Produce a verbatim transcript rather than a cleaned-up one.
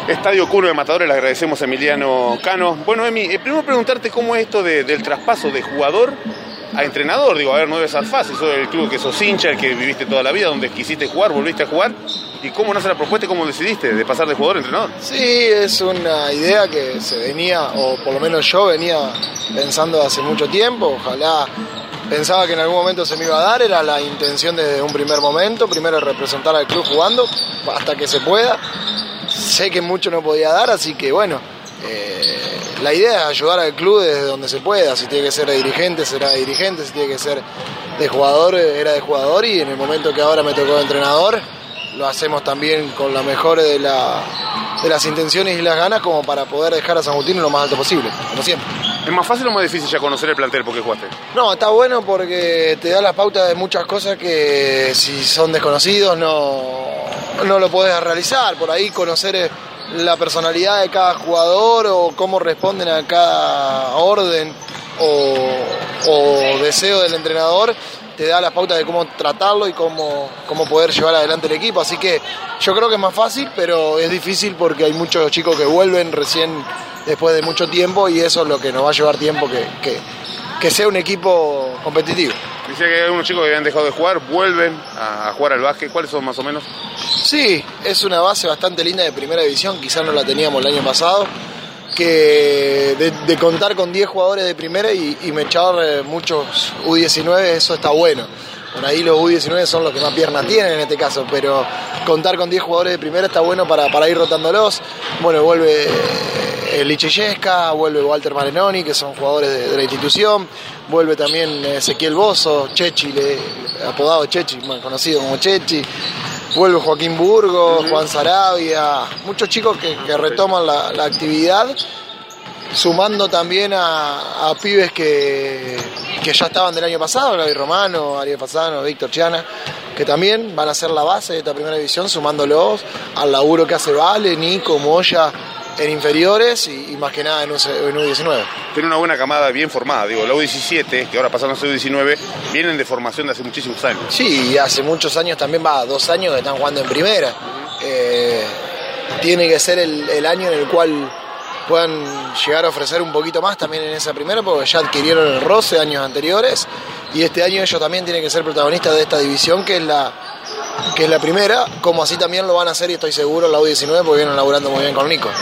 Estadio Cuno de Matadores, le agradecemos a Emiliano Cano. Bueno, Emi, eh, primero preguntarte cómo es esto de, del traspaso de jugador a entrenador. Digo, a ver, no debe ser fácil, sos el club que sos hincha, el que viviste toda la vida, donde quisiste jugar, volviste a jugar. ¿Y cómo nace la propuesta y cómo decidiste de pasar de jugador a entrenador? Sí, es una idea que se venía, o por lo menos yo venía pensando hace mucho tiempo. Ojalá, pensaba que en algún momento se me iba a dar, era la intención desde un primer momento, primero representar al club jugando hasta que se pueda. Sé que mucho no podía dar, así que bueno, eh, la idea es ayudar al club desde donde se pueda. Si tiene que ser de dirigente, será de dirigente, si tiene que ser de jugador, era de jugador, y en el momento que ahora me tocó de entrenador, lo hacemos también con la mejor de, la, de las intenciones y las ganas, como para poder dejar a San Agustín lo más alto posible, como siempre. ¿Es más fácil o más difícil ya conocer el plantel porque jugaste? No, está bueno porque te da la pauta de muchas cosas que si son desconocidos no, no lo podés realizar. Por ahí conocer la personalidad de cada jugador o cómo responden a cada orden o, o deseo del entrenador, te da la pauta de cómo tratarlo y cómo, cómo poder llevar adelante el equipo. Así que yo creo que es más fácil, pero es difícil porque hay muchos chicos que vuelven recién después de mucho tiempo, y eso es lo que nos va a llevar tiempo, que, que, que sea un equipo competitivo. Decía que hay unos chicos que habían dejado de jugar, vuelven a, a jugar al básquet. ¿Cuáles son más o menos? Sí, es una base bastante linda de primera división, quizás no la teníamos el año pasado, que de, de contar con diez jugadores de primera y, y me echar muchos U diecinueve, eso está bueno. Por ahí los U diecinueve son los que más piernas tienen en este caso, pero contar con diez jugadores de primera está bueno para, para ir rotándolos. Bueno, vuelve el Lichellesca, vuelve Walter Marenoni, que son jugadores de, de la institución, vuelve también Ezequiel Bozo, Chechi, le, apodado Chechi, bueno, conocido como Chechi, vuelve Joaquín Burgos, Juan Sarabia, muchos chicos que, que retoman la, la actividad, sumando también a, a pibes que, que ya estaban del año pasado, Gaby Romano, Ariel Fasano, Víctor Chiana, que también van a ser la base de esta primera división, sumándolos al laburo que hace Vale, Nico, Moya en inferiores y, y más que nada en U diecinueve. Tiene una buena camada bien formada, digo, la U diecisiete, que ahora pasaron a ser U diecinueve, vienen de formación de hace muchísimos años. Sí, y hace muchos años también, va, dos años que están jugando en primera. Eh, tiene que ser el, el año en el cual puedan llegar a ofrecer un poquito más también en esa primera, porque ya adquirieron el roce años anteriores, y este año ellos también tienen que ser protagonistas de esta división, que es la que es la primera, como así también lo van a hacer, y estoy seguro, la U diecinueve, porque vienen laburando muy bien con Nico.